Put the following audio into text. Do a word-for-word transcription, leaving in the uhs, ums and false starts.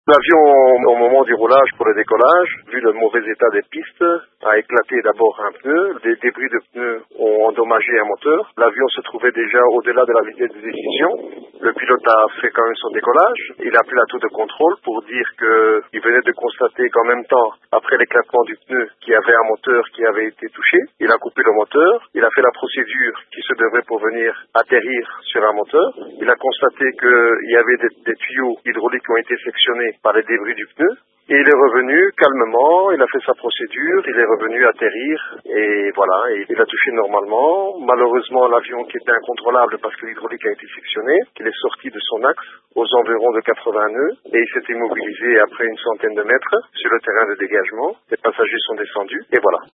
L'avion, au moment du roulage pour le décollage, vu le mauvais état des pistes, a éclaté d'abord un pneu. Des débris de pneus ont endommagé un moteur. L'avion se trouvait déjà au-delà de la vitesse de décision. Le pilote a fait quand même son décollage. Il a appelé la tour de contrôle pour dire qu'il venait de constater qu'en même temps, après l'éclatement du pneu, qu'il y avait un moteur qui avait été touché. Il a coupé le moteur. Il a fait la procédure qui se devrait pour venir atterrir sur un moteur. Il a constaté qu'il y avait des, des tuyaux hydrauliques qui ont été sectionnés par les débris du pneu. Et il est revenu calmement, il a fait sa procédure, il est revenu atterrir et voilà, et il a touché normalement. Malheureusement, l'avion qui était incontrôlable parce que l'hydraulique a été sectionnée, il est sorti de son axe aux environs de quatre-vingts nœuds et il s'est immobilisé après une centaine de mètres sur le terrain de dégagement. Les passagers sont descendus et voilà.